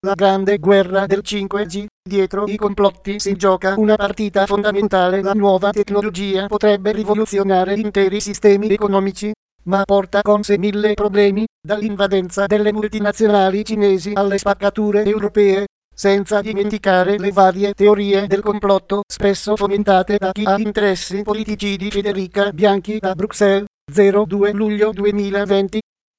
La grande guerra del 5G. Dietro i complotti si gioca una partita fondamentale. La nuova tecnologia potrebbe rivoluzionare interi sistemi economici, ma porta con sé mille problemi, dall'invadenza delle multinazionali cinesi alle spaccature europee, senza dimenticare le varie teorie del complotto, spesso fomentate da chi ha interessi politici. Di Federica Bianchi da Bruxelles, 02 luglio 2020.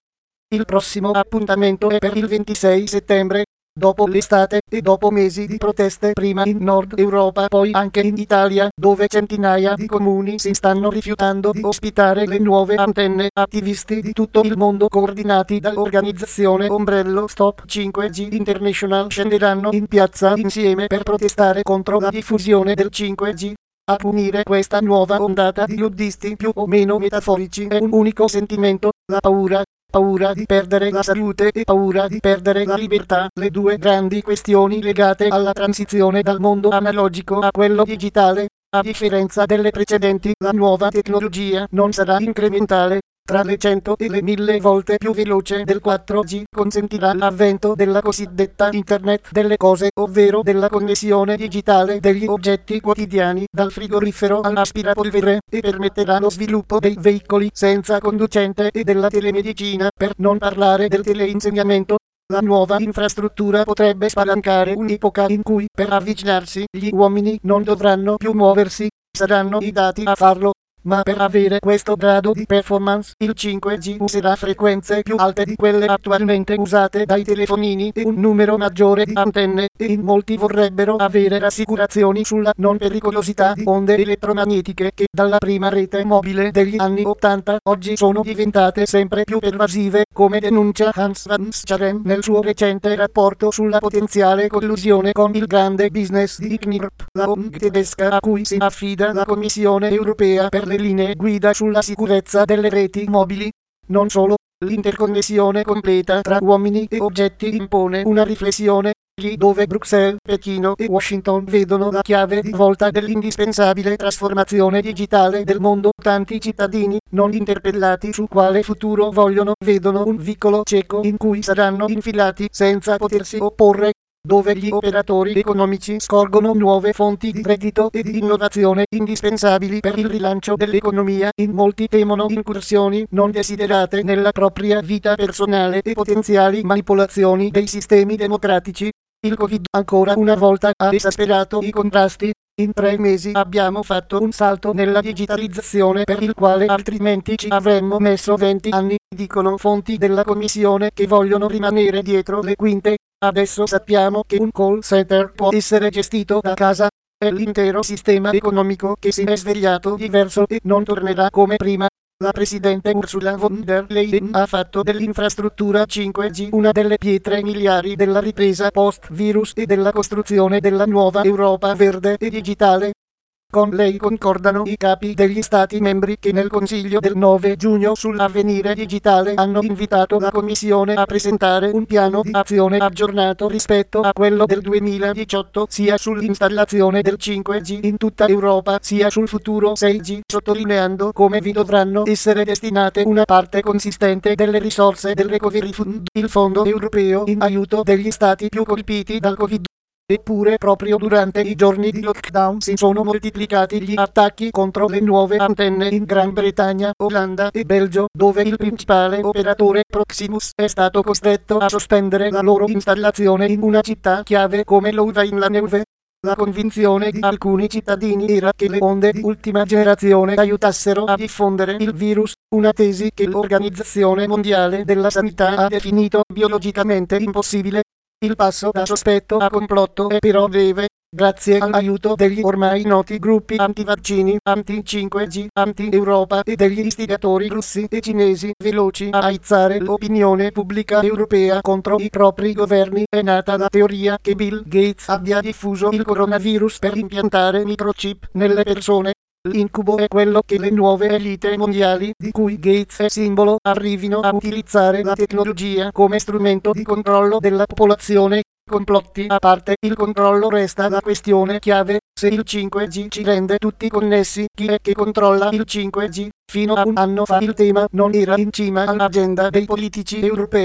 Il prossimo appuntamento è per il 26 settembre, dopo l'estate e dopo mesi di proteste prima in Nord Europa poi anche in Italia, dove centinaia di comuni si stanno rifiutando di ospitare le nuove antenne. Attivisti di tutto il mondo coordinati dall'organizzazione Ombrello Stop 5G International scenderanno in piazza insieme per protestare contro la diffusione del 5G. A punire questa nuova ondata di luddisti più o meno metaforici è un unico sentimento, la paura. Paura di perdere la salute e paura di perdere la libertà, le due grandi questioni legate alla transizione dal mondo analogico a quello digitale. A differenza delle precedenti, la nuova tecnologia non sarà incrementale. Tra le 100 e le 1000 volte più veloce del 4G, consentirà l'avvento della cosiddetta Internet delle cose, ovvero della connessione digitale degli oggetti quotidiani, dal frigorifero all'aspirapolvere, e permetterà lo sviluppo dei veicoli senza conducente e della telemedicina, per non parlare del teleinsegnamento. La nuova infrastruttura potrebbe spalancare un'epoca in cui, per avvicinarsi, gli uomini non dovranno più muoversi, saranno i dati a farlo. Ma per avere questo grado di performance, il 5G userà frequenze più alte di quelle attualmente usate dai telefonini e un numero maggiore di antenne, e in molti vorrebbero avere rassicurazioni sulla non pericolosità di onde elettromagnetiche che, dalla prima rete mobile degli anni 80, oggi sono diventate sempre più pervasive, come denuncia Hans van Scharen nel suo recente rapporto sulla potenziale collusione con il grande business di ICNIRP, la ONG tedesca a cui si affida la Commissione europea per le linee guida sulla sicurezza delle reti mobili. Non solo, l'interconnessione completa tra uomini e oggetti impone una riflessione, lì dove Bruxelles, Pechino e Washington vedono la chiave di volta dell'indispensabile trasformazione digitale del mondo. Tanti cittadini, non interpellati su quale futuro vogliono, vedono un vicolo cieco in cui saranno infilati senza potersi opporre, dove gli operatori economici scorgono nuove fonti di reddito e di innovazione indispensabili per il rilancio dell'economia. In molti temono incursioni non desiderate nella propria vita personale e potenziali manipolazioni dei sistemi democratici. Il Covid ancora una volta ha esasperato i contrasti. In 3 mesi abbiamo fatto un salto nella digitalizzazione per il quale altrimenti ci avremmo messo 20 anni, dicono fonti della Commissione che vogliono rimanere dietro le quinte. Adesso sappiamo che un call center può essere gestito da casa. È l'intero sistema economico che si è svegliato diverso e non tornerà come prima. La presidente Ursula von der Leyen ha fatto dell'infrastruttura 5G una delle pietre miliari della ripresa post-virus e della costruzione della nuova Europa verde e digitale. Con lei concordano i capi degli Stati membri che nel Consiglio del 9 giugno sull'avvenire digitale hanno invitato la Commissione a presentare un piano di azione aggiornato rispetto a quello del 2018, sia sull'installazione del 5G in tutta Europa sia sul futuro 6G, sottolineando come vi dovranno essere destinate una parte consistente delle risorse del Recovery Fund, il fondo europeo in aiuto degli Stati più colpiti dal Covid. Eppure proprio durante i giorni di lockdown si sono moltiplicati gli attacchi contro le nuove antenne in Gran Bretagna, Olanda e Belgio, dove il principale operatore Proximus è stato costretto a sospendere la loro installazione in una città chiave come Louvain-la-Neuve. La convinzione di alcuni cittadini era che le onde di ultima generazione aiutassero a diffondere il virus, una tesi che l'Organizzazione Mondiale della Sanità ha definito biologicamente impossibile. Il passo da sospetto a complotto è però breve, grazie all'aiuto degli ormai noti gruppi antivaccini, anti-5G, anti-Europa e degli istigatori russi e cinesi veloci a aizzare l'opinione pubblica europea contro i propri governi. È nata la teoria che Bill Gates abbia diffuso il coronavirus per impiantare microchip nelle persone. L'incubo è quello che le nuove elite mondiali, di cui Gates è simbolo, arrivino a utilizzare la tecnologia come strumento di controllo della popolazione. Complotti a parte, il controllo resta la questione chiave. Se il 5G ci rende tutti connessi, chi è che controlla il 5G? Fino a un anno fa il tema non era in cima all'agenda dei politici europei.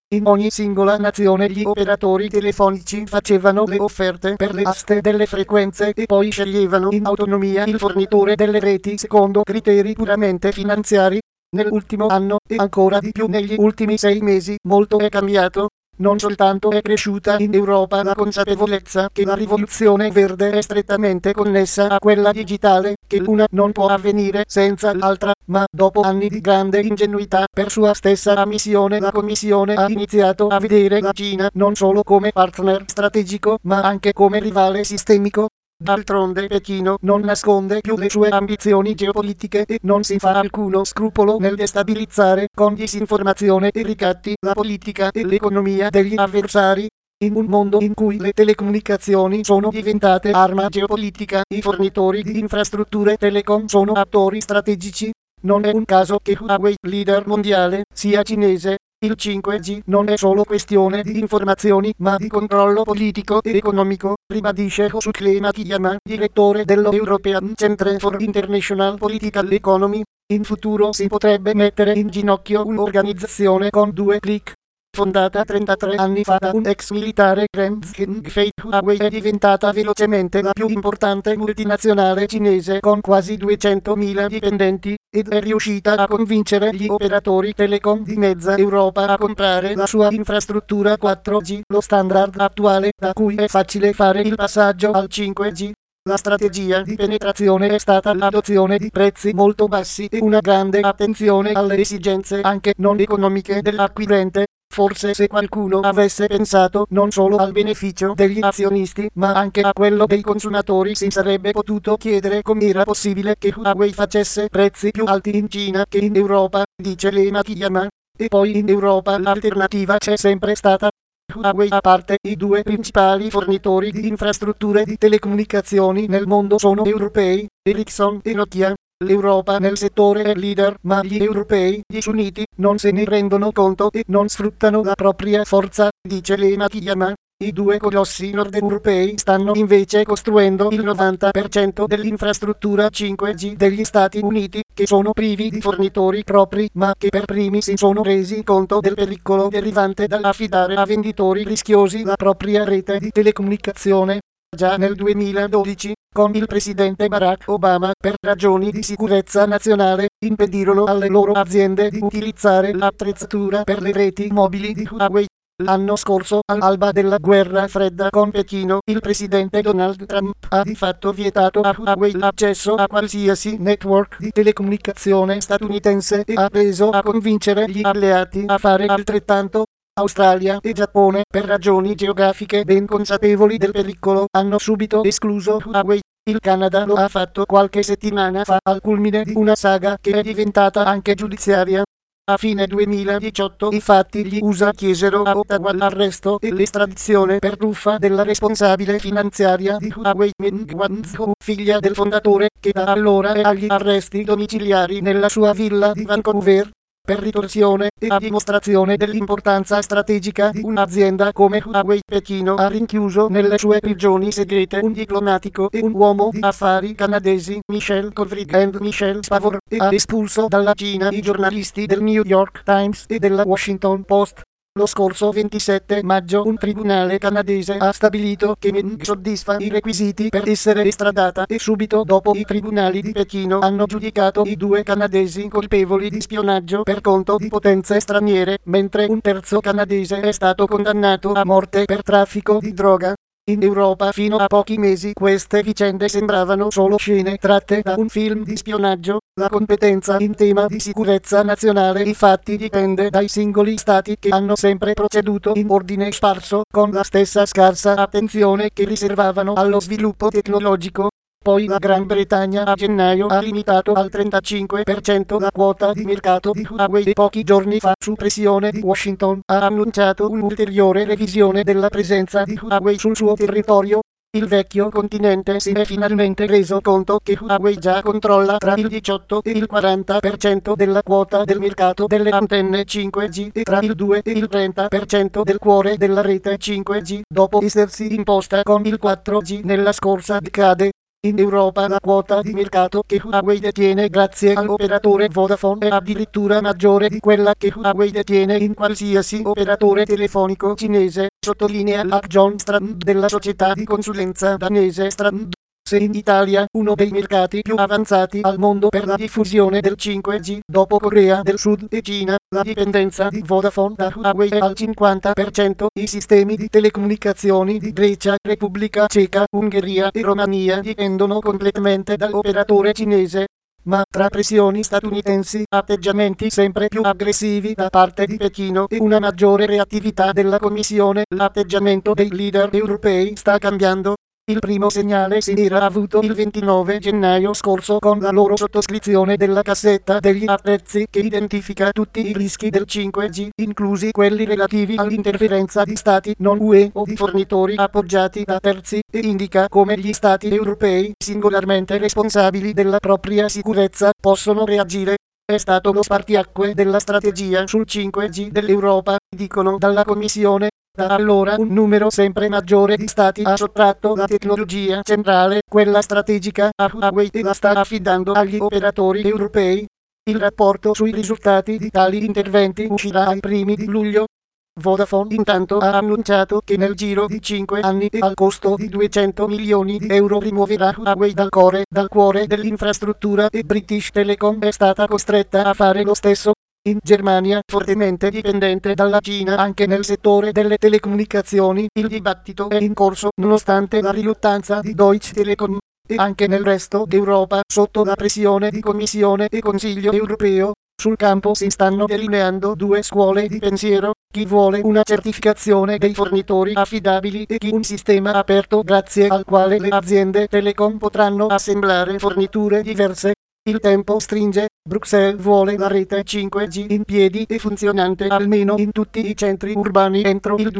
In ogni singola nazione gli operatori telefonici facevano le offerte per le aste delle frequenze e poi sceglievano in autonomia il fornitore delle reti secondo criteri puramente finanziari. Nell'ultimo anno, e ancora di più negli ultimi 6 mesi, molto è cambiato. Non soltanto è cresciuta in Europa la consapevolezza che la rivoluzione verde è strettamente connessa a quella digitale, che l'una non può avvenire senza l'altra, ma dopo anni di grande ingenuità per sua stessa ammissione la Commissione ha iniziato a vedere la Cina non solo come partner strategico ma anche come rivale sistemico. D'altronde Pechino non nasconde più le sue ambizioni geopolitiche e non si fa alcuno scrupolo nel destabilizzare con disinformazione e ricatti la politica e l'economia degli avversari. In un mondo in cui le telecomunicazioni sono diventate arma geopolitica, i fornitori di infrastrutture telecom sono attori strategici. Non è un caso che Huawei, leader mondiale, sia cinese. Il 5G non è solo questione di informazioni ma di controllo politico e economico, ribadisce Josuke Makiyama, direttore dello European Centre for International Political Economy. In futuro si potrebbe mettere in ginocchio un'organizzazione con 2 clic. Fondata 33 anni fa da un ex militare, Ren Zhengfei, Huawei è diventata velocemente la più importante multinazionale cinese con quasi 200.000 dipendenti, ed è riuscita a convincere gli operatori telecom di mezza Europa a comprare la sua infrastruttura 4G, lo standard attuale da cui è facile fare il passaggio al 5G. La strategia di penetrazione è stata l'adozione di prezzi molto bassi e una grande attenzione alle esigenze anche non economiche dell'acquirente. Forse se qualcuno avesse pensato non solo al beneficio degli azionisti ma anche a quello dei consumatori si sarebbe potuto chiedere com'era possibile che Huawei facesse prezzi più alti in Cina che in Europa, dice Makiyama. E poi in Europa l'alternativa c'è sempre stata. Huawei, a parte i 2 principali fornitori di infrastrutture di telecomunicazioni nel mondo sono europei, Ericsson e Nokia. L'Europa nel settore è leader, ma gli europei, disuniti, non se ne rendono conto e non sfruttano la propria forza, dice Makiyama. I 2 colossi nord-europei stanno invece costruendo il 90% dell'infrastruttura 5G degli Stati Uniti, che sono privi di fornitori propri, ma che per primi si sono resi conto del pericolo derivante dall'affidare a venditori rischiosi la propria rete di telecomunicazione. Già nel 2012, con il presidente Barack Obama, per ragioni di sicurezza nazionale, impedirono alle loro aziende di utilizzare l'attrezzatura per le reti mobili di Huawei. L'anno scorso, all'alba della guerra fredda con Pechino, il presidente Donald Trump ha di fatto vietato a Huawei l'accesso a qualsiasi network di telecomunicazione statunitense e ha preso a convincere gli alleati a fare altrettanto. Australia e Giappone, per ragioni geografiche ben consapevoli del pericolo, hanno subito escluso Huawei. Il Canada lo ha fatto qualche settimana fa al culmine di una saga che è diventata anche giudiziaria. A fine 2018 infatti gli USA chiesero a Ottawa l'arresto e l'estradizione per truffa della responsabile finanziaria di Huawei, Meng Wanzhou, figlia del fondatore, che da allora è agli arresti domiciliari nella sua villa di Vancouver. Per ritorsione e a dimostrazione dell'importanza strategica di un'azienda come Huawei, Pechino ha rinchiuso nelle sue prigioni segrete un diplomatico e un uomo di affari canadesi, Michel Kovrig e Michel Spavor, e ha espulso dalla Cina i giornalisti del New York Times e della Washington Post. Lo scorso 27 maggio un tribunale canadese ha stabilito che Meng soddisfa i requisiti per essere estradata e subito dopo i tribunali di Pechino hanno giudicato i 2 canadesi colpevoli di spionaggio per conto di potenze straniere, mentre un terzo canadese è stato condannato a morte per traffico di droga. In Europa fino a pochi mesi queste vicende sembravano solo scene tratte da un film di spionaggio. La competenza in tema di sicurezza nazionale infatti dipende dai singoli stati che hanno sempre proceduto in ordine sparso, con la stessa scarsa attenzione che riservavano allo sviluppo tecnologico. Poi la Gran Bretagna a gennaio ha limitato al 35% la quota di mercato di Huawei e pochi giorni fa, su pressione di Washington, ha annunciato un'ulteriore revisione della presenza di Huawei sul suo territorio. Il vecchio continente si è finalmente reso conto che Huawei già controlla tra il 18 e il 40% della quota del mercato delle antenne 5G e tra il 2 e il 30% del cuore della rete 5G, dopo essersi imposta con il 4G nella scorsa decade. In Europa la quota di mercato che Huawei detiene grazie all'operatore Vodafone è addirittura maggiore di quella che Huawei detiene in qualsiasi operatore telefonico cinese, sottolinea Lak John Strand della società di consulenza danese Strand. Se in Italia, uno dei mercati più avanzati al mondo per la diffusione del 5G, dopo Corea del Sud e Cina, la dipendenza di Vodafone da Huawei è al 50%, i sistemi di telecomunicazioni di Grecia, Repubblica Ceca, Ungheria e Romania dipendono completamente dall'operatore cinese. Ma tra pressioni statunitensi, atteggiamenti sempre più aggressivi da parte di Pechino e una maggiore reattività della Commissione, l'atteggiamento dei leader europei sta cambiando. Il primo segnale si era avuto il 29 gennaio scorso con la loro sottoscrizione della cassetta degli attrezzi che identifica tutti i rischi del 5G, inclusi quelli relativi all'interferenza di stati non UE o di fornitori appoggiati da terzi, e indica come gli stati europei, singolarmente responsabili della propria sicurezza, possono reagire. È stato lo spartiacque della strategia sul 5G dell'Europa, dicono dalla Commissione. Da allora un numero sempre maggiore di stati ha sottratto la tecnologia centrale, quella strategica, a Huawei e la sta affidando agli operatori europei. Il rapporto sui risultati di tali interventi uscirà ai primi di luglio. Vodafone intanto ha annunciato che nel giro di 5 anni e al costo di 200 milioni di euro rimuoverà Huawei dal cuore dell'infrastruttura, e British Telecom è stata costretta a fare lo stesso. In Germania, fortemente dipendente dalla Cina anche nel settore delle telecomunicazioni, il dibattito è in corso nonostante la riluttanza di Deutsche Telekom, e anche nel resto d'Europa, sotto la pressione di Commissione e Consiglio europeo. Sul campo si stanno delineando due scuole di pensiero: chi vuole una certificazione dei fornitori affidabili e chi un sistema aperto grazie al quale le aziende telecom potranno assemblare forniture diverse. Il tempo stringe. Bruxelles vuole la rete 5G in piedi e funzionante almeno in tutti i centri urbani entro il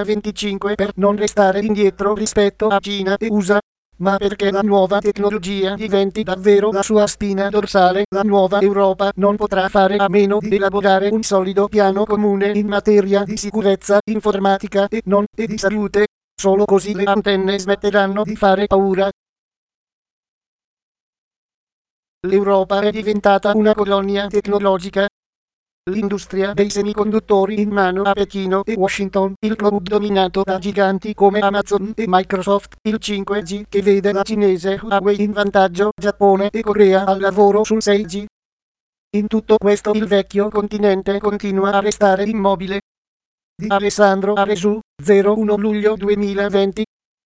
2025 per non restare indietro rispetto a Cina e USA. Ma perché la nuova tecnologia diventi davvero la sua spina dorsale, la nuova Europa non potrà fare a meno di elaborare un solido piano comune in materia di sicurezza informatica e di salute. Solo così le antenne smetteranno di fare paura. L'Europa è diventata una colonia tecnologica. L'industria dei semiconduttori in mano a Pechino e Washington, il club dominato da giganti come Amazon e Microsoft, il 5G che vede la cinese Huawei in vantaggio, Giappone e Corea al lavoro sul 6G. In tutto questo il vecchio continente continua a restare immobile. Di Alessandro Aresu, 01 luglio 2020.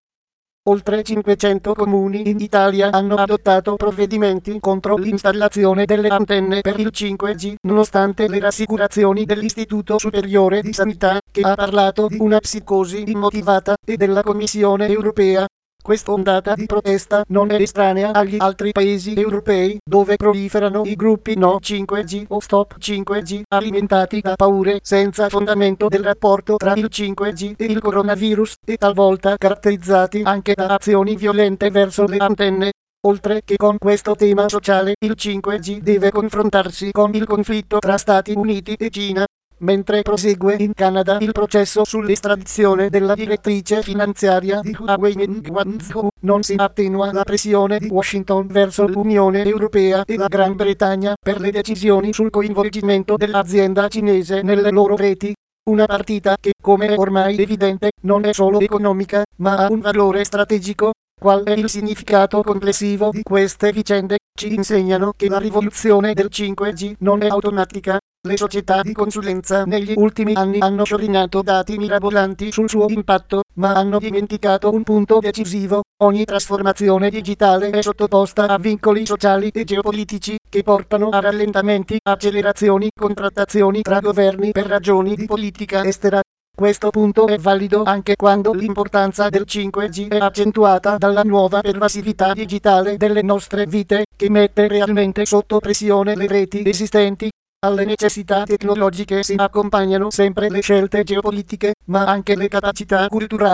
Oltre 500 comuni in Italia hanno adottato provvedimenti contro l'installazione delle antenne per il 5G, nonostante le rassicurazioni dell'Istituto Superiore di Sanità, che ha parlato di una psicosi immotivata, e della Commissione europea. Quest'ondata di protesta non è estranea agli altri paesi europei, dove proliferano i gruppi No 5G o Stop 5G, alimentati da paure senza fondamento del rapporto tra il 5G e il coronavirus, e talvolta caratterizzati anche da azioni violente verso le antenne. Oltre che con questo tema sociale, il 5G deve confrontarsi con il conflitto tra Stati Uniti e Cina. Mentre prosegue in Canada il processo sull'estradizione della direttrice finanziaria di Huawei Meng Wanzhou, non si attenua la pressione di Washington verso l'Unione Europea e la Gran Bretagna per le decisioni sul coinvolgimento dell'azienda cinese nelle loro reti. Una partita che, come è ormai evidente, non è solo economica, ma ha un valore strategico. Qual è il significato complessivo di queste vicende? Ci insegnano che la rivoluzione del 5G non è automatica. Le società di consulenza negli ultimi anni hanno sciorinato dati mirabolanti sul suo impatto, ma hanno dimenticato un punto decisivo: ogni trasformazione digitale è sottoposta a vincoli sociali e geopolitici, che portano a rallentamenti, accelerazioni, contrattazioni tra governi per ragioni di politica estera. Questo punto è valido anche quando l'importanza del 5G è accentuata dalla nuova pervasività digitale delle nostre vite, che mette realmente sotto pressione le reti esistenti. Alle necessità tecnologiche si accompagnano sempre le scelte geopolitiche, ma anche le capacità culturali.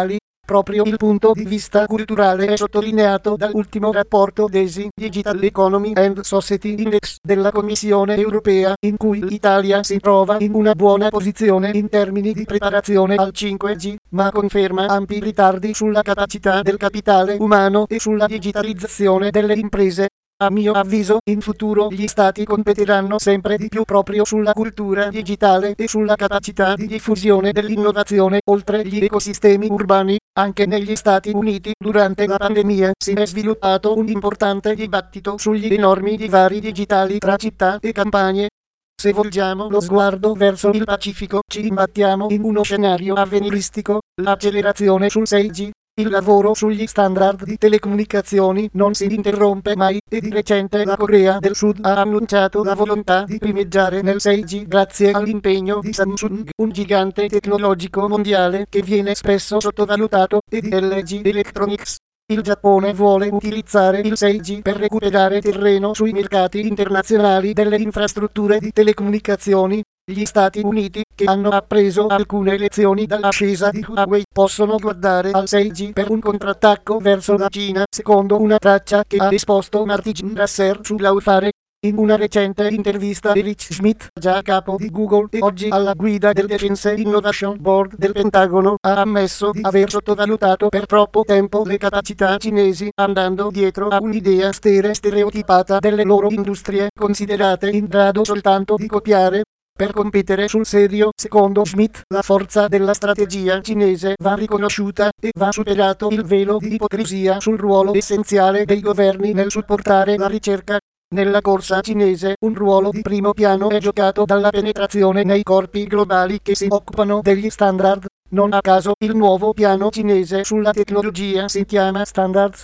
Proprio il punto di vista culturale è sottolineato dall'ultimo rapporto DESI, Digital Economy and Society Index, della Commissione Europea, in cui l'Italia si trova in una buona posizione in termini di preparazione al 5G, ma conferma ampi ritardi sulla capacità del capitale umano e sulla digitalizzazione delle imprese. A mio avviso, in futuro gli stati competeranno sempre di più proprio sulla cultura digitale e sulla capacità di diffusione dell'innovazione oltre gli ecosistemi urbani. Anche negli Stati Uniti, durante la pandemia, si è sviluppato un importante dibattito sugli enormi divari digitali tra città e campagne. Se volgiamo lo sguardo verso il Pacifico, ci imbattiamo in uno scenario avveniristico, l'accelerazione sul 6G. Il lavoro sugli standard di telecomunicazioni non si interrompe mai e di recente la Corea del Sud ha annunciato la volontà di primeggiare nel 6G grazie all'impegno di Samsung, un gigante tecnologico mondiale che viene spesso sottovalutato, e di LG Electronics. Il Giappone vuole utilizzare il 6G per recuperare terreno sui mercati internazionali delle infrastrutture di telecomunicazioni. Gli Stati Uniti, che hanno appreso alcune lezioni dall'ascesa di Huawei, possono guardare al 6G per un contrattacco verso la Cina, secondo una traccia che ha esposto Martin Rasser sull'Aufare. In una recente intervista, Eric Schmidt, già capo di Google e oggi alla guida del Defense Innovation Board del Pentagono, ha ammesso di aver sottovalutato per troppo tempo le capacità cinesi, andando dietro a un'idea stereotipata delle loro industrie, considerate in grado soltanto di copiare. Per competere sul serio, secondo Schmidt, la forza della strategia cinese va riconosciuta e va superato il velo di ipocrisia sul ruolo essenziale dei governi nel supportare la ricerca. Nella corsa cinese, un ruolo di primo piano è giocato dalla penetrazione nei corpi globali che si occupano degli standard. Non a caso, il nuovo piano cinese sulla tecnologia si chiama Standards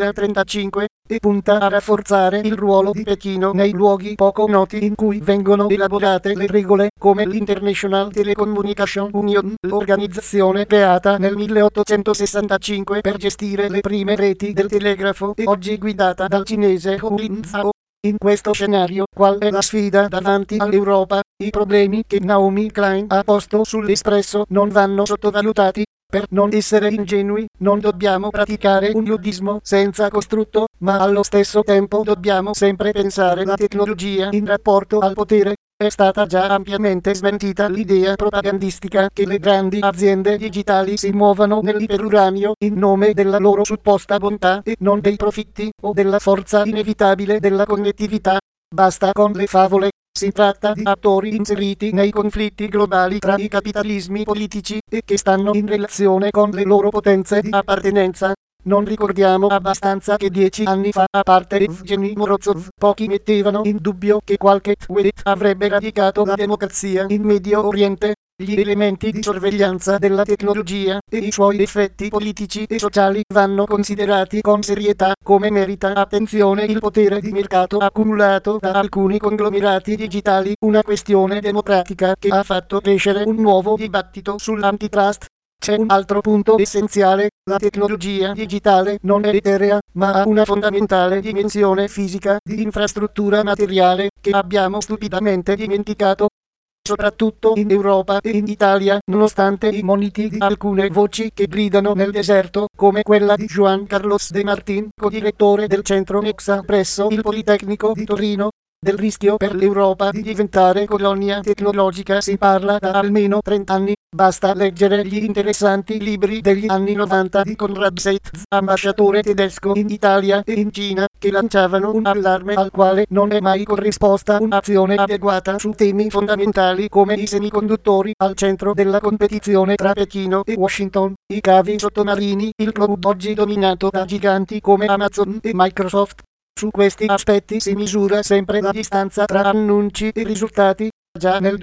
2035 e punta a rafforzare il ruolo di Pechino nei luoghi poco noti in cui vengono elaborate le regole, come l'International Telecommunication Union, l'organizzazione creata nel 1865 per gestire le prime reti del telegrafo e oggi guidata dal cinese Hu Lintao. In questo scenario, qual è la sfida davanti all'Europa? I problemi che Naomi Klein ha posto sull'Espresso non vanno sottovalutati. Per non essere ingenui, non dobbiamo praticare un ludismo senza costrutto, ma allo stesso tempo dobbiamo sempre pensare la tecnologia in rapporto al potere. È stata già ampiamente smentita l'idea propagandistica che le grandi aziende digitali si muovano nell'iperuranio in nome della loro supposta bontà e non dei profitti o della forza inevitabile della connettività. Basta con le favole. Si tratta di attori inseriti nei conflitti globali tra i capitalismi politici e che stanno in relazione con le loro potenze di appartenenza. Non ricordiamo abbastanza che 10 anni fa, a parte Evgeny Morozov, pochi mettevano in dubbio che qualche tweet avrebbe radicato la democrazia in Medio Oriente. Gli elementi di sorveglianza della tecnologia e i suoi effetti politici e sociali vanno considerati con serietà, come merita attenzione il potere di mercato accumulato da alcuni conglomerati digitali, una questione democratica che ha fatto crescere un nuovo dibattito sull'antitrust. C'è un altro punto essenziale: la tecnologia digitale non è eterea, ma ha una fondamentale dimensione fisica di infrastruttura materiale che abbiamo stupidamente dimenticato. Soprattutto in Europa e in Italia, nonostante i moniti di alcune voci che gridano nel deserto, come quella di Juan Carlos De Martin, co-direttore del centro Nexa presso il Politecnico di Torino. Del rischio per l'Europa di diventare colonia tecnologica si parla da almeno 30 anni. Basta leggere gli interessanti libri degli anni 90 di Konrad Seitz, ambasciatore tedesco in Italia e in Cina, che lanciavano un allarme al quale non è mai corrisposta un'azione adeguata su temi fondamentali come i semiconduttori, al centro della competizione tra Pechino e Washington, i cavi sottomarini, il cloud oggi dominato da giganti come Amazon e Microsoft. Su questi aspetti si misura sempre la distanza tra annunci e risultati. Già nel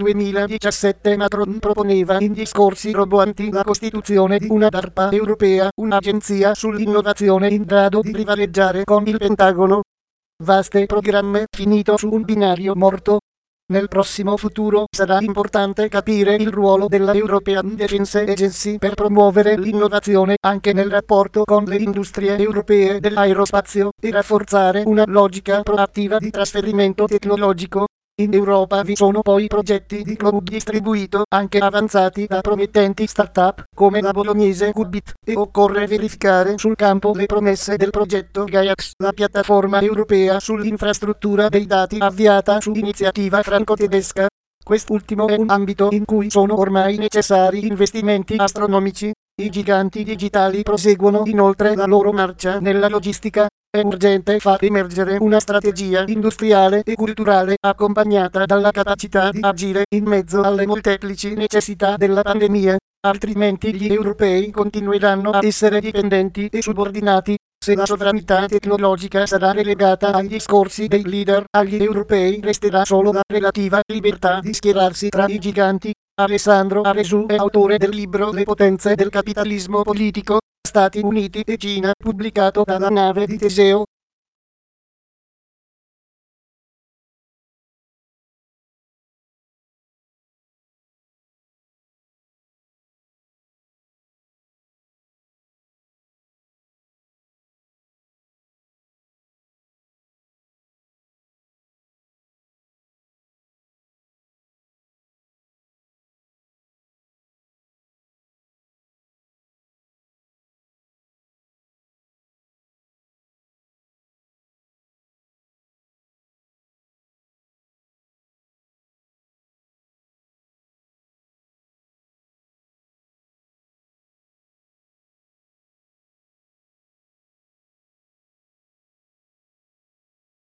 2017 Macron proponeva in discorsi roboanti la costituzione di una DARPA europea, un'agenzia sull'innovazione in grado di rivaleggiare con il Pentagono. Vaste programme finito su un binario morto. Nel prossimo futuro sarà importante capire il ruolo della European Defence Agency per promuovere l'innovazione anche nel rapporto con le industrie europee dell'aerospazio e rafforzare una logica proattiva di trasferimento tecnologico. In Europa vi sono poi progetti di cloud distribuito anche avanzati da promettenti start-up come la bolognese Qubit, e occorre verificare sul campo le promesse del progetto Gaiax, la piattaforma europea sull'infrastruttura dei dati avviata su iniziativa franco-tedesca. Quest'ultimo è un ambito in cui sono ormai necessari investimenti astronomici. I giganti digitali proseguono inoltre la loro marcia nella logistica. È urgente far emergere una strategia industriale e culturale accompagnata dalla capacità di agire in mezzo alle molteplici necessità della pandemia, altrimenti gli europei continueranno a essere dipendenti e subordinati. Se la sovranità tecnologica sarà relegata agli discorsi dei leader, agli europei resterà solo la relativa libertà di schierarsi tra i giganti. Alessandro Aresù è autore del libro Le potenze del capitalismo politico, Stati Uniti e Cina, pubblicato dalla Nave di Teseo.